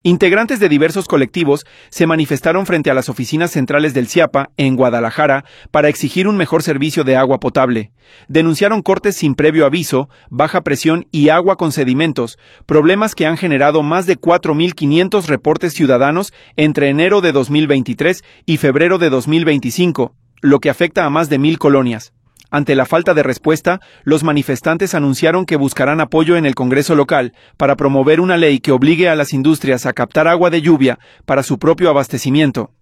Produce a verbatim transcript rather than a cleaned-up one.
Integrantes de diversos colectivos se manifestaron frente a las oficinas centrales del CIAPA, en Guadalajara, para exigir un mejor servicio de agua potable. Denunciaron cortes sin previo aviso, baja presión y agua con sedimentos, problemas que han generado más de cuatro mil quinientos reportes ciudadanos entre enero de dos mil veintitrés y febrero de dos mil veinticinco, lo que afecta a más de mil colonias. Ante la falta de respuesta, los manifestantes anunciaron que buscarán apoyo en el Congreso local para promover una ley que obligue a las industrias a captar agua de lluvia para su propio abastecimiento.